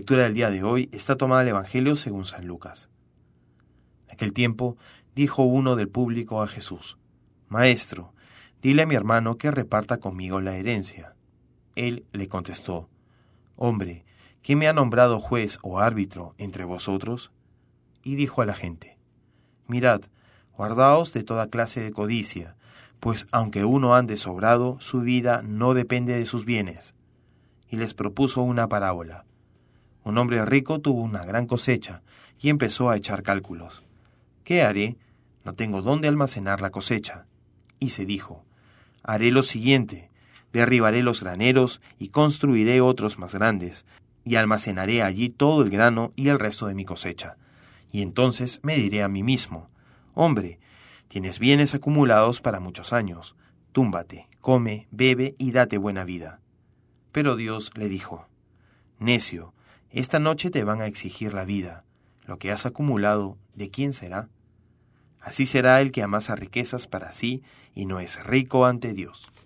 lectura del día de hoy está tomada del Evangelio según San Lucas. En aquel tiempo dijo uno del público a Jesús: «Maestro, dile a mi hermano que reparta conmigo la herencia». Él le contestó: «Hombre, ¿quién me ha nombrado juez o árbitro entre vosotros?». Y dijo a la gente: «Mirad, guardaos de toda clase de codicia, pues aunque uno ande sobrado, su vida no depende de sus bienes». Y les propuso una parábola. Un hombre rico tuvo una gran cosecha y empezó a echar cálculos. «¿Qué haré? No tengo dónde almacenar la cosecha». Y se dijo: «Haré lo siguiente: derribaré los graneros y construiré otros más grandes, y almacenaré allí todo el grano y el resto de mi cosecha. Y entonces me diré a mí mismo: hombre, tienes bienes acumulados para muchos años. Túmbate, come, bebe y date buena vida». Pero Dios le dijo: «Necio, esta noche te van a exigir la vida. Lo que has acumulado, ¿de quién será?». Así será el que amasa riquezas para sí y no es rico ante Dios.